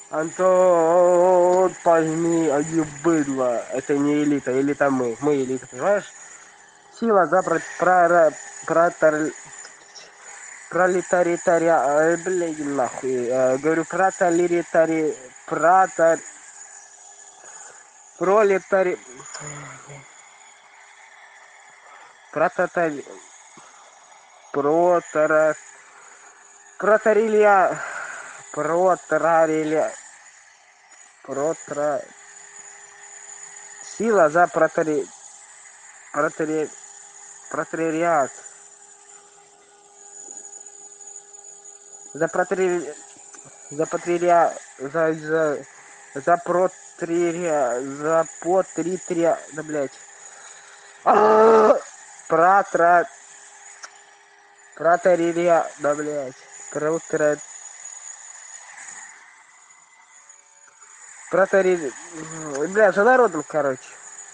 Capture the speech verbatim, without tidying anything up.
Антон, пойми, они быдло. Это не элита, элита мы. Мы элита, понимаешь? Сила за про, про, про, пролетария, блядь, нахуй. Э, говорю, протолеритари, прото, пролетари, прототари, протора, проторилья, проторарилья, протра, сила за протори, протори, протериат, за протери, за патрия, за, за, за протрия, за потритрия, да, блядь. Протра, протория, да, блядь. Протра, протори, бля, за народом, короче.